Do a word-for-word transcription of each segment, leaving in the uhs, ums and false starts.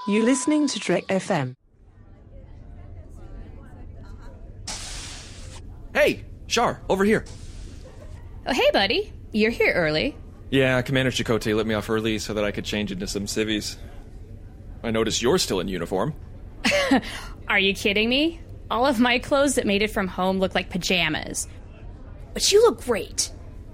You're listening to Trek F M. Hey, Shar, over here. Oh, hey, buddy. You're here early. Yeah, Commander Chakotay let me off early so that I could change into some civvies. I noticed you're still in uniform. Are you kidding me? All of my clothes that made it from home look like pajamas. But you look great.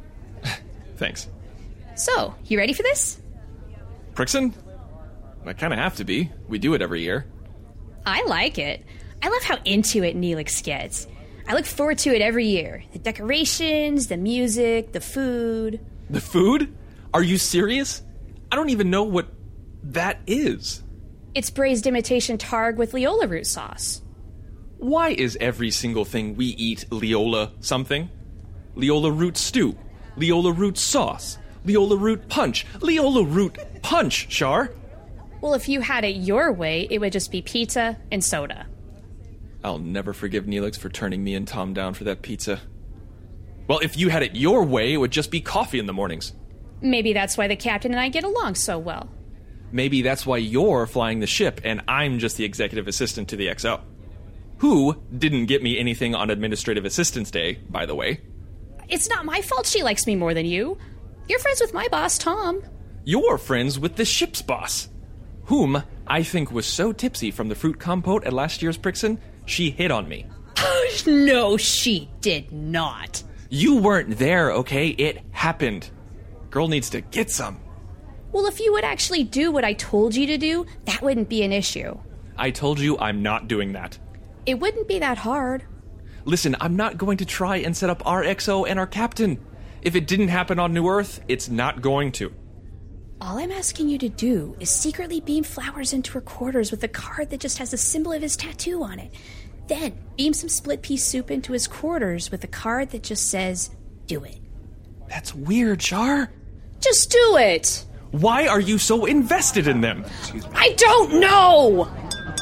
Thanks. So, you ready for this? Prixon? I kind of have to be. We do it every year. I like it. I love how into it Neelix gets. I look forward to it every year. The decorations, the music, the food. The food? Are you serious? I don't even know what that is. It's braised imitation targ with Leola root sauce. Why is every single thing we eat Leola something? Leola root stew, Leola root sauce, Leola root punch, Leola root punch, Shar. Well, if you had it your way, it would just be pizza and soda. I'll never forgive Neelix for turning me and Tom down for that pizza. Well, if you had it your way, it would just be coffee in the mornings. Maybe that's why the captain and I get along so well. Maybe that's why you're flying the ship and I'm just the executive assistant to the X O. Who didn't get me anything on Administrative Assistance Day, by the way. It's not my fault she likes me more than you. You're friends with my boss, Tom. You're friends with the ship's boss, whom I think was so tipsy from the fruit compote at last year's Prixon, she hit on me. No, she did not. You weren't there, okay? It happened. Girl needs to get some. Well, if you would actually do what I told you to do, that wouldn't be an issue. I told you I'm not doing that. It wouldn't be that hard. Listen, I'm not going to try and set up our X O and our captain. If it didn't happen on New Earth, it's not going to. All I'm asking you to do is secretly beam Flowers into her quarters with a card that just has the symbol of his tattoo on it. Then beam some split pea soup into his quarters with a card that just says, do it. That's weird, Shar. Just do it. Why are you so invested in them? I don't know!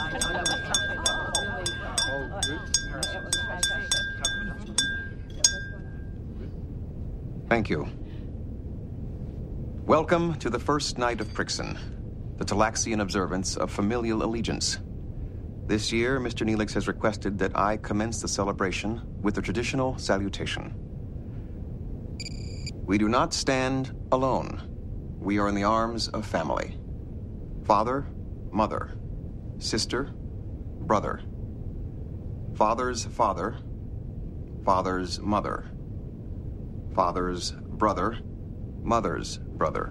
Thank you. Welcome to the first night of Prixon, the Talaxian observance of familial allegiance. This year, Mister Neelix has requested that I commence the celebration with the traditional salutation. We do not stand alone. We are in the arms of family. Father, mother, sister, brother. Father's father, father's mother. Father's brother, mother's brother.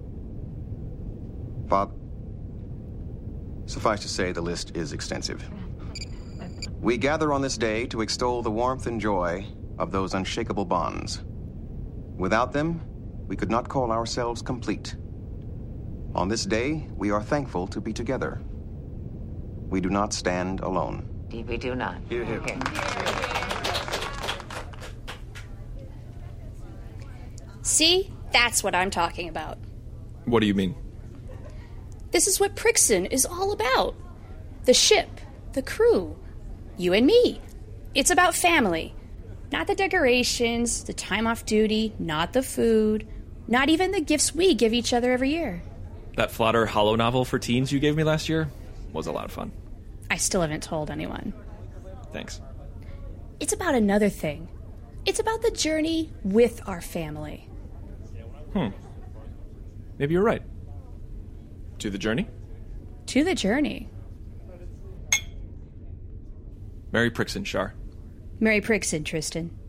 Father. Suffice to say, the list is extensive. We gather on this day to extol the warmth and joy of those unshakable bonds. Without them, we could not call ourselves complete. On this day, we are thankful to be together. We do not stand alone. We do not. Here, here. Okay. See? That's what I'm talking about. What do you mean? This is what Prixon is all about. The ship, the crew, you and me. It's about family. Not the decorations, the time off duty, not the food, not even the gifts we give each other every year. That Flatter Hollow novel for teens you gave me last year was a lot of fun. I still haven't told anyone. Thanks. It's about another thing. It's about the journey with our family. Hmm. Maybe you're right. To the journey? To the journey. Merry Prixon, Shar. Merry Prixon, Tristan.